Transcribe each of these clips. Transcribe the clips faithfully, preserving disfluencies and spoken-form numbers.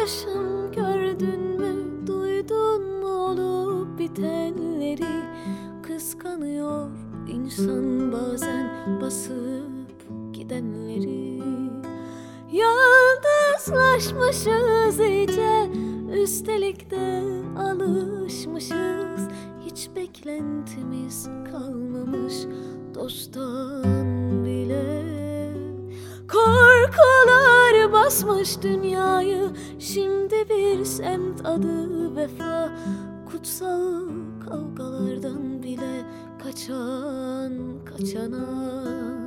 başım, gördün mü, duydun mu olup bitenleri? Kıskanıyor insan bazen basıp gidenleri. Yalnızlaşmışız iyice, üstelik de alışmışız. Hiç beklentimiz kalmamış dosttan bile. Korkular basmış dünyayı, şimdi bir semt adı vefa. Kutsal kavgalardan bile kaçan kaçana.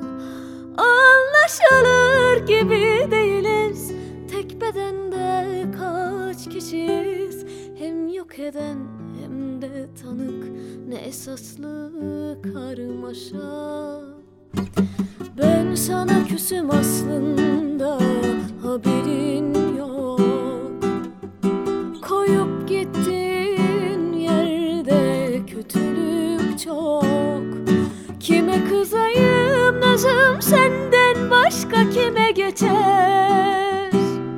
Anlaşılır gibi değiliz, tek bedende kaç kişiyiz. Hem yok eden hem de tanık, ne esaslı karmaşa. Ben sana küsüm aslında, haberin yok. Koyup gittin yerde kötülük çok. Kime kızayım nazım senden başka kime geçer?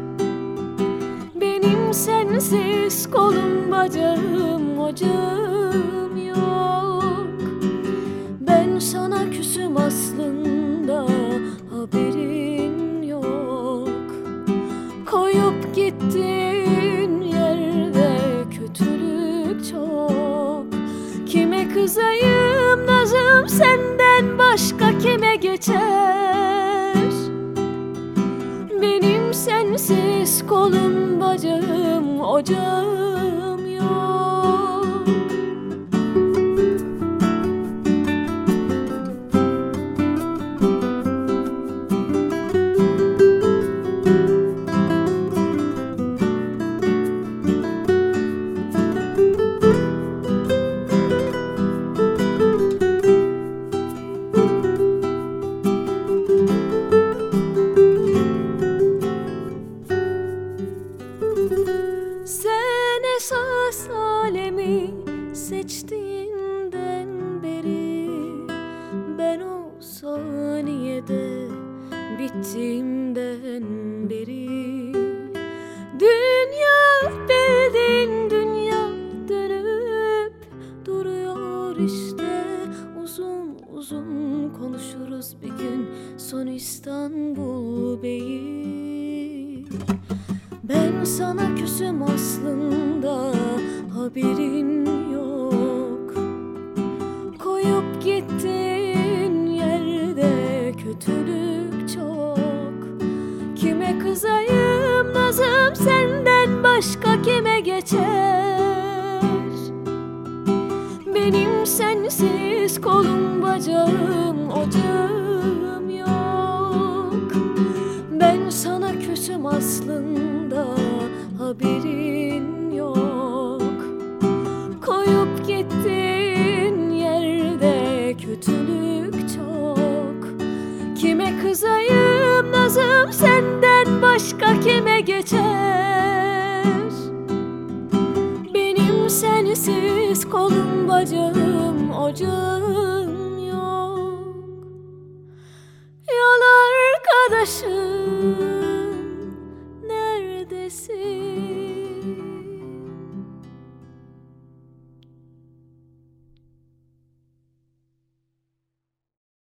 Benim sensiz kolum bacağım ocağım yok. Ben sana küsüm aslında, haberin yok. Koyup gittin yerde kötülük çok. Kime kızayım nazım senden başka kime geçer? Benim sensiz kolum bacağım ocağım yok. Sen esas alemi seçtiğinden beri, ben o saniyede bittiğimden beri. Dünya bildiğin dünya dönüp duruyor işte. Uzun uzun konuşuruz bir gün, son İstanbul Beyi. Ben sana küsüm aslında, haberin yok. Koyup gittin yerde kötülük çok. Kime kızayım nazım senden başka kime geçer? Benim sensiz kolum bacağım ocağım yok. Ben sana küsüm aslında, haberin yok. Koyup gittin yerde kötülük çok. Kime kızayım nazım senden başka kime geçer? Benim sensiz kolum bacağım ocağım yok. Yol arkadaşım